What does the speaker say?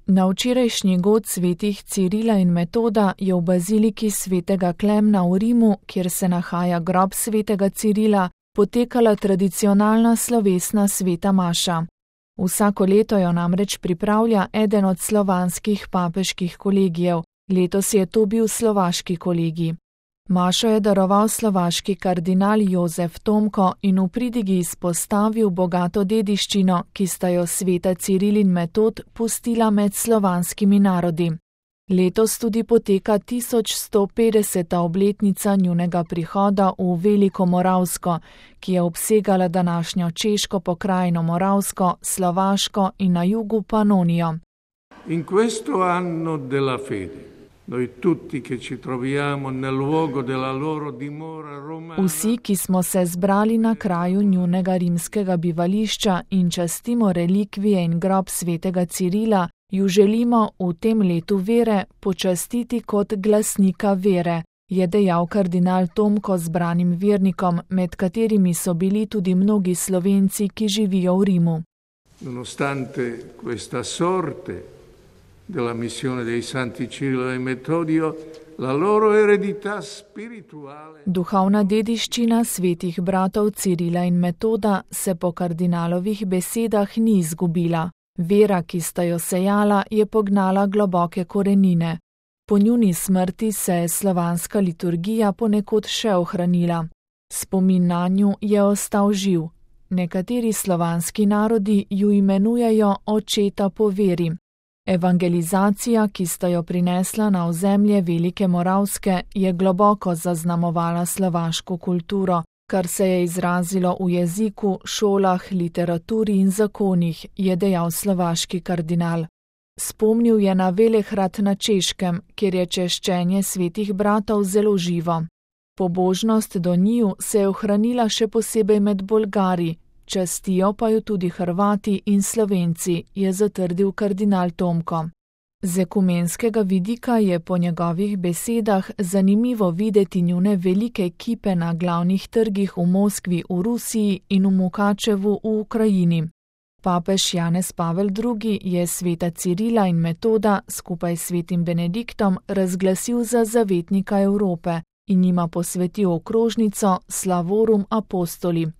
Na včerajšnji god svetih Cirila in Metoda je v baziliki svetega Klemna v Rimu, kjer se nahaja grob svetega Cirila, potekala tradicionalna slovesna sveta maša. Vsako leto jo namreč pripravlja eden od slovanskih papeških kolegijev, letos je to bil slovaški kolegij. Mašo je daroval slovaški kardinal Jozef Tomko in v pridigi izpostavil bogato dediščino, ki sta jo sveta Ciril in Metod pustila med slovanskimi narodi. Letos tudi poteka 1150. obletnica njunega prihoda v Veliko Moravsko, ki je obsegala današnjo češko pokrajino Moravsko, Slovaško in na jugu Panonijo. In questo anno della fede. Vsi, ki smo se zbrali na kraju njunega rimskega bivališča in častimo relikvije in grob svetega Cirila, ju želimo v tem letu vere počastiti kot glasnika vere, je dejal kardinal Tomko zbranim vernikom, med katerimi so bili tudi mnogi Slovenci, ki živijo v Rimu. Nonostante questa sorte della missione dei santi Cirilo e Metodio, la loro eredità spirituale. Duhovna dediščina svetih bratov Cirila in Metoda se po kardinalovih besedah ni izgubila. Vera, ki sta jo sejala, je pognala globoke korenine. Po njuni smrti se je slovanska liturgija ponekod še ohranila. Spomin nanju je ostal živ. Nekateri slovanski narodi ju imenujejo očeta po veri. Evangelizacija, ki sta jo prinesla na ozemlje Velike Moravske, je globoko zaznamovala slovaško kulturo, kar se je izrazilo v jeziku, šolah, literaturi in zakonih, je dejal slovaški kardinal. Spomnil je na Velehrad na Češkem, kjer je češčenje svetih bratov zelo živo. Pobožnost do njiju se je ohranila še posebej med Bolgari, častijo pa jo tudi Hrvati in Slovenci, je zatrdil kardinal Tomko. Z ekumenskega vidika je po njegovih besedah zanimivo videti njune velike kipe na glavnih trgih v Moskvi v Rusiji in v Mukačevu v Ukrajini. Papež Janez Pavel II. Je sveta Cirila in Metoda skupaj s svetim Benediktom razglasil za zavetnika Evrope in jima posvetil okrožnico Slavorum Apostoli.